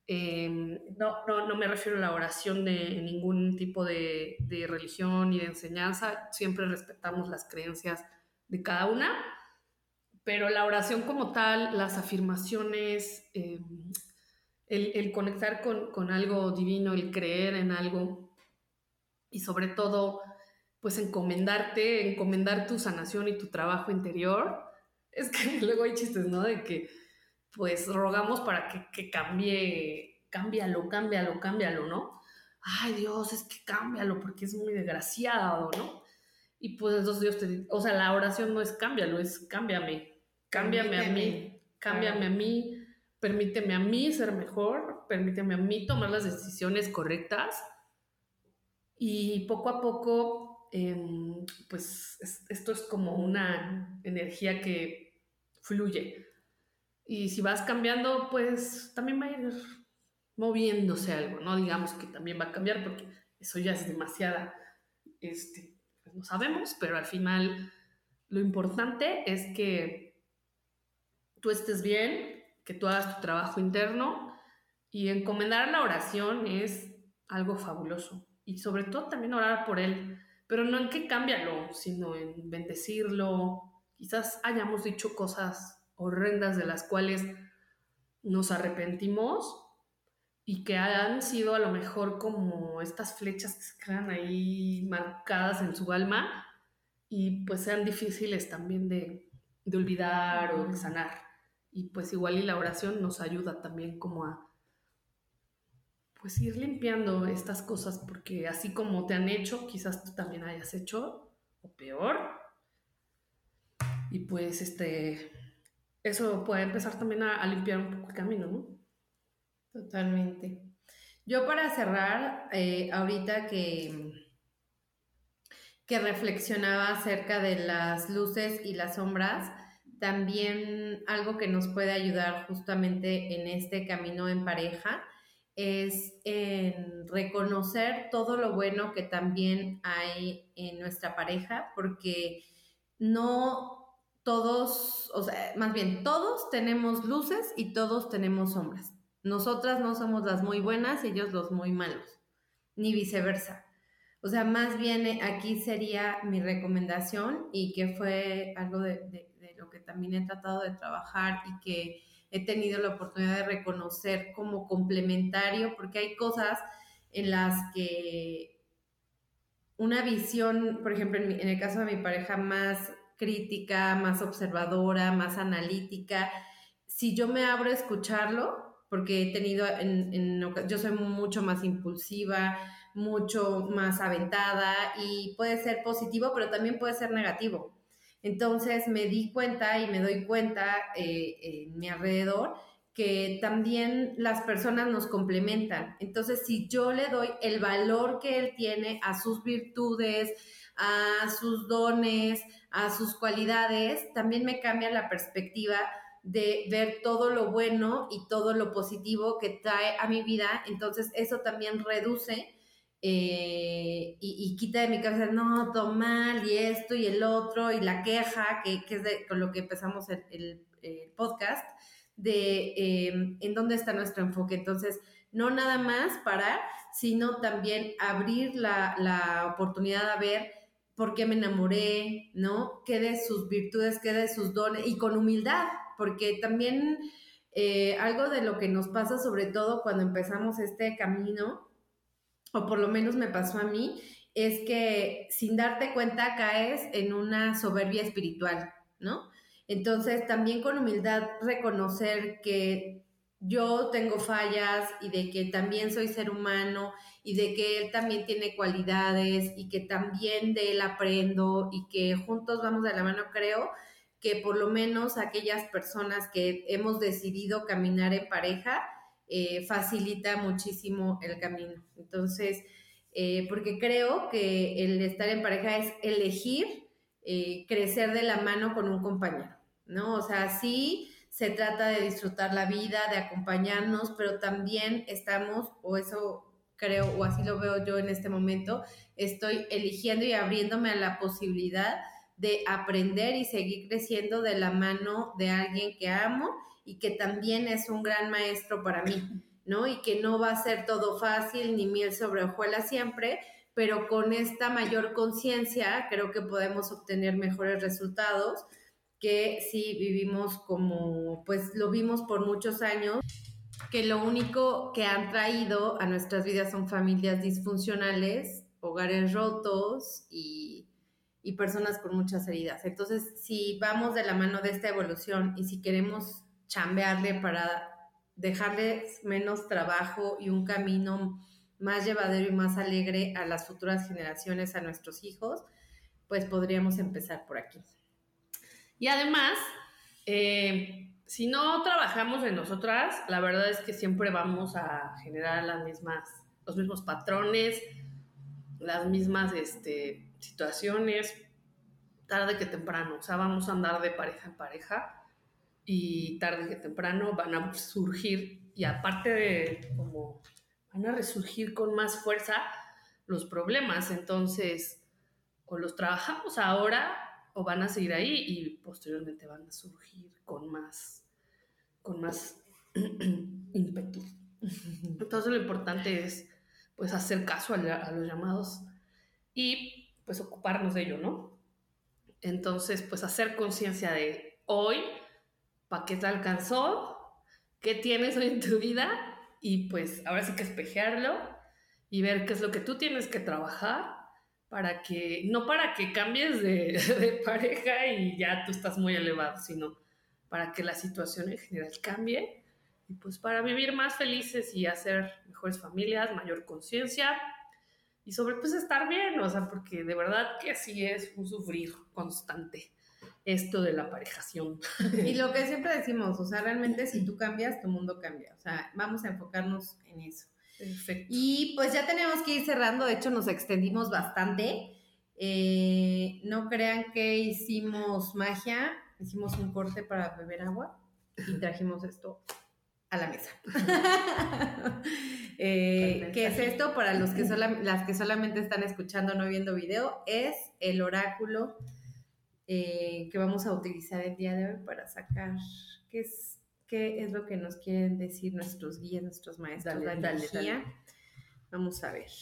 Speaker 3: no me refiero a la oración de ningún tipo de religión ni de enseñanza, siempre respetamos las creencias de cada una, pero la oración como tal, las afirmaciones, el conectar con algo divino, el creer en algo, y sobre todo pues encomendar tu sanación y tu trabajo interior. Es que luego hay chistes, ¿no? De que pues rogamos para que cambie, cámbialo, ¿no? Ay, Dios, es que cámbialo porque es muy desgraciado, ¿no? Y pues entonces Dios te dice, o sea, la oración no es cámbialo, es cámbiame a mí, cámbiame a mí, permíteme a mí ser mejor, permíteme a mí tomar las decisiones correctas. Y poco a poco, pues esto es como una energía que fluye. Y si vas cambiando, pues también va a ir moviéndose algo, ¿no? Digamos que también va a cambiar porque eso ya es demasiada, pues no sabemos, pero al final lo importante es que tú estés bien, que tú hagas tu trabajo interno, y encomendar la oración es algo fabuloso. Y sobre todo también orar por él, pero no en que cámbialo, sino en bendecirlo. Quizás hayamos dicho cosas horrendas de las cuales nos arrepentimos y que han sido a lo mejor como estas flechas que se quedan ahí marcadas en su alma, y pues sean difíciles también de olvidar o de sanar. Y pues igual y la oración nos ayuda también como a pues ir limpiando estas cosas, porque así como te han hecho, quizás tú también hayas hecho, o peor. Y pues eso puede empezar también a limpiar un poco el camino, ¿no?
Speaker 2: Totalmente. Yo para cerrar, ahorita que reflexionaba acerca de las luces y las sombras, también algo que nos puede ayudar justamente en este camino en pareja es en reconocer todo lo bueno que también hay en nuestra pareja, porque no todos, o sea, más bien todos tenemos luces y todos tenemos sombras. Nosotras no somos las muy buenas y ellos los muy malos, ni viceversa. O sea, más bien aquí sería mi recomendación, y que fue algo de lo que también he tratado de trabajar y que he tenido la oportunidad de reconocer como complementario, porque hay cosas en las que una visión, por ejemplo, en el caso de mi pareja, más crítica, más observadora, más analítica, si yo me abro a escucharlo, porque he tenido, yo soy mucho más impulsiva, mucho más aventada, y puede ser positivo, pero también puede ser negativo. Entonces me di cuenta y me doy cuenta en mi alrededor que también las personas nos complementan. Entonces, si yo le doy el valor que él tiene a sus virtudes, a sus dones, a sus cualidades, también me cambia la perspectiva de ver todo lo bueno y todo lo positivo que trae a mi vida. Entonces, eso también reduce y quita de mi cabeza, no, todo mal, y esto y el otro, y la queja, que es con lo que empezamos el podcast, de en dónde está nuestro enfoque. Entonces, no nada más parar, sino también abrir la oportunidad a ver por qué me enamoré, ¿no? Qué de sus virtudes, qué de sus dones, y con humildad, porque también algo de lo que nos pasa, sobre todo cuando empezamos este camino, o por lo menos me pasó a mí, es que sin darte cuenta caes en una soberbia espiritual, ¿no? Entonces, también con humildad reconocer que yo tengo fallas y de que también soy ser humano y de que él también tiene cualidades y que también de él aprendo y que juntos vamos de la mano, creo que por lo menos aquellas personas que hemos decidido caminar en pareja, facilita muchísimo el camino. Entonces, porque creo que el estar en pareja es elegir crecer de la mano con un compañero, ¿no? O sea, sí se trata de disfrutar la vida, de acompañarnos, pero también estamos, o eso creo, o así lo veo yo en este momento, estoy eligiendo y abriéndome a la posibilidad de aprender y seguir creciendo de la mano de alguien que amo y que también es un gran maestro para mí, ¿no? Y que no va a ser todo fácil ni miel sobre hojuelas siempre, pero con esta mayor conciencia creo que podemos obtener mejores resultados que si vivimos como, pues lo vimos por muchos años, que lo único que han traído a nuestras vidas son familias disfuncionales, hogares rotos y personas con muchas heridas. Entonces, si vamos de la mano de esta evolución y si queremos chambearle para dejarles menos trabajo y un camino más llevadero y más alegre a las futuras generaciones, a nuestros hijos, pues podríamos empezar por aquí.
Speaker 3: Y además, si no trabajamos en nosotras, la verdad es que siempre vamos a generar los mismos patrones, las mismas situaciones, tarde que temprano. O sea, vamos a andar de pareja en pareja y tarde que temprano van a surgir, y aparte de como van a resurgir con más fuerza los problemas. Entonces, o los trabajamos ahora o van a seguir ahí y posteriormente van a surgir con más ímpetu. Entonces lo importante es pues hacer caso a los llamados y pues ocuparnos de ello, ¿no? Entonces pues hacer conciencia de hoy, ¿para qué te alcanzó? ¿Qué tienes hoy en tu vida? Y pues ahora sí que espejearlo y ver qué es lo que tú tienes que trabajar no para que cambies de pareja y ya tú estás muy elevado, sino para que la situación en general cambie y pues para vivir más felices y hacer mejores familias, mayor conciencia y sobre pues estar bien, o sea, porque de verdad que sí es un sufrir constante esto de la parejación.
Speaker 2: Y lo que siempre decimos, o sea, realmente si tú cambias, tu mundo cambia, o sea, vamos a enfocarnos en eso.
Speaker 3: Perfecto.
Speaker 2: Y pues ya tenemos que ir cerrando, de hecho nos extendimos bastante. No crean que hicimos magia, hicimos un corte para beber agua y trajimos esto a la mesa. ¿Qué es esto? Para los que las que solamente están escuchando, no viendo video, es el oráculo que vamos a utilizar el día de hoy para sacar qué es lo que nos quieren decir nuestros guías, nuestros maestros, la energía. Vamos a ver.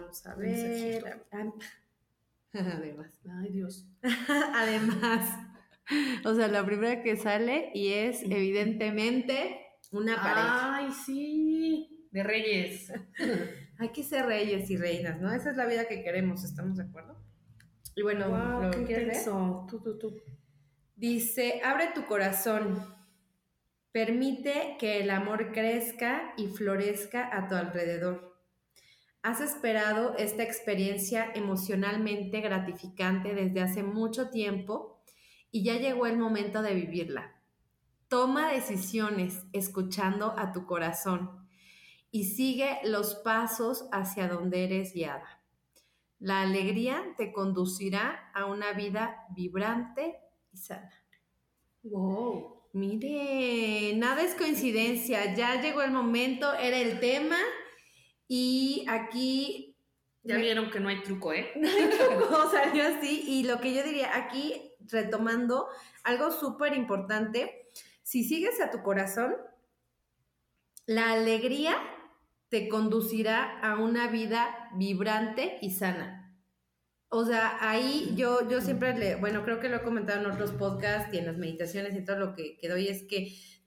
Speaker 2: Además.
Speaker 3: Ay, Dios.
Speaker 2: Además. O sea, la primera que sale y es evidentemente una pareja.
Speaker 3: Ay, sí. De reyes.
Speaker 2: Hay que ser reyes y reinas, ¿no? Esa es la vida que queremos, ¿estamos de acuerdo? Y bueno,
Speaker 3: wow,
Speaker 2: ¿lo quieres ver?
Speaker 3: Tú.
Speaker 2: Dice, abre tu corazón. Permite que el amor crezca y florezca a tu alrededor. Has esperado esta experiencia emocionalmente gratificante desde hace mucho tiempo y ya llegó el momento de vivirla. Toma decisiones escuchando a tu corazón y sigue los pasos hacia donde eres guiada. La alegría te conducirá a una vida vibrante y sana.
Speaker 3: Wow.
Speaker 2: Mire, nada es coincidencia, ya llegó el momento, era el tema y aquí...
Speaker 3: Ya vieron que no hay truco, ¿eh?
Speaker 2: No hay truco, salió así. Y lo que yo diría aquí, retomando, algo súper importante, si sigues a tu corazón, la alegría te conducirá a una vida vibrante y sana. O sea, ahí yo siempre creo que lo he comentado en otros podcasts y en las meditaciones y todo lo que doy es que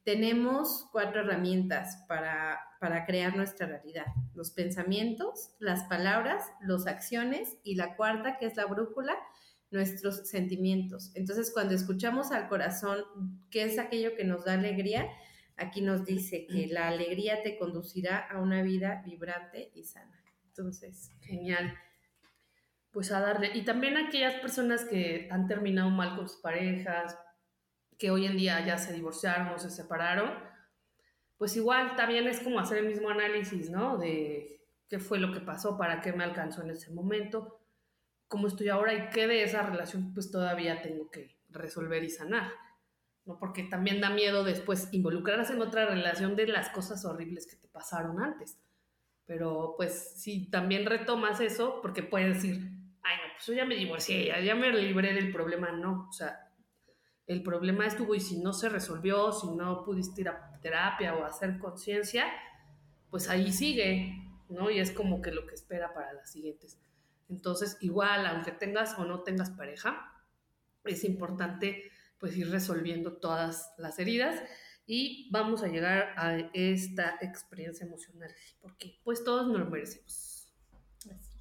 Speaker 2: tenemos 4 herramientas para crear nuestra realidad: los pensamientos, las palabras, las acciones y la cuarta, que es la brújula, nuestros sentimientos. Entonces, cuando escuchamos al corazón, ¿qué es aquello que nos da alegría? Aquí nos dice que la alegría te conducirá a una vida vibrante y sana. Entonces,
Speaker 3: genial. Pues a darle. Y también aquellas personas que han terminado mal con sus parejas, que hoy en día ya se divorciaron o se separaron, pues igual también es como hacer el mismo análisis, ¿no? De qué fue lo que pasó, para qué me alcanzó en ese momento, cómo estoy ahora y qué de esa relación pues todavía tengo que resolver y sanar, ¿no? Porque también da miedo después involucrarse en otra relación de las cosas horribles que te pasaron antes. Pero pues si también retomas eso, porque puedes decir, ay no, pues yo ya me divorcié, ya me libré del problema, no, o sea, el problema estuvo y si no se resolvió, si no pudiste ir a terapia o hacer conciencia, pues ahí sigue, ¿no? Y es como que lo que espera para las siguientes. Entonces, igual, aunque tengas o no tengas pareja, es importante pues ir resolviendo todas las heridas y vamos a llegar a esta experiencia emocional, porque pues todos nos lo merecemos.
Speaker 2: así es.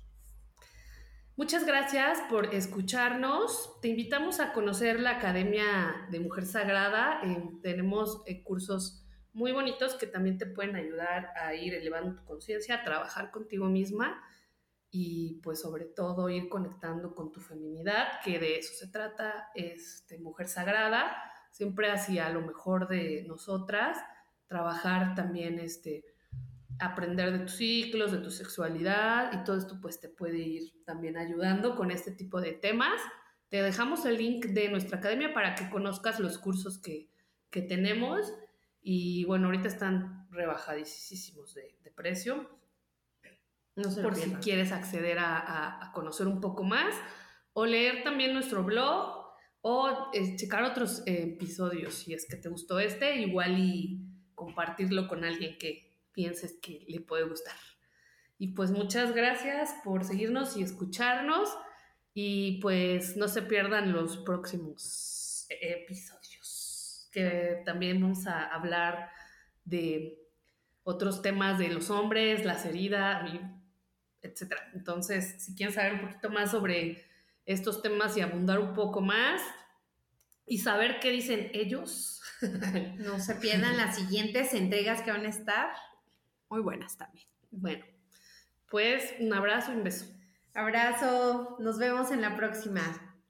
Speaker 3: Muchas gracias por escucharnos. Te invitamos a conocer la Academia de Mujer Sagrada. Tenemos cursos muy bonitos que también te pueden ayudar a ir elevando tu conciencia, a trabajar contigo misma y pues sobre todo ir conectando con tu feminidad, que de eso se trata, Mujer Sagrada, siempre hacia lo mejor de nosotras, trabajar también aprender de tus ciclos, de tu sexualidad y todo esto pues te puede ir también ayudando con este tipo de temas. Te dejamos el link de nuestra academia para que conozcas los cursos que tenemos y bueno, ahorita están rebajadísimos de precio.
Speaker 2: No se
Speaker 3: por si quieres acceder a conocer un poco más o leer también nuestro blog o checar otros episodios si es que te gustó igual y compartirlo con alguien que pienses que le puede gustar. Y pues muchas gracias por seguirnos y escucharnos y pues no se pierdan los próximos episodios, que también vamos a hablar de otros temas de los hombres, las heridas, etc. Entonces, si quieren saber un poquito más sobre estos temas y abundar un poco más y saber qué dicen ellos,
Speaker 2: no se pierdan las siguientes entregas que van a estar muy buenas también.
Speaker 3: Bueno, pues un abrazo y un beso.
Speaker 2: Abrazo, nos vemos en la próxima.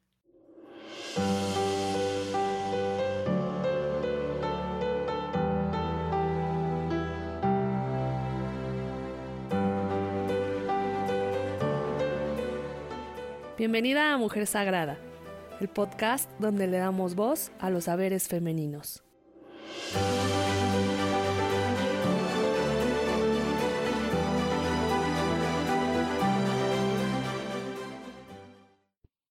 Speaker 1: Bienvenida a Mujer Sagrada, el podcast donde le damos voz a los saberes femeninos.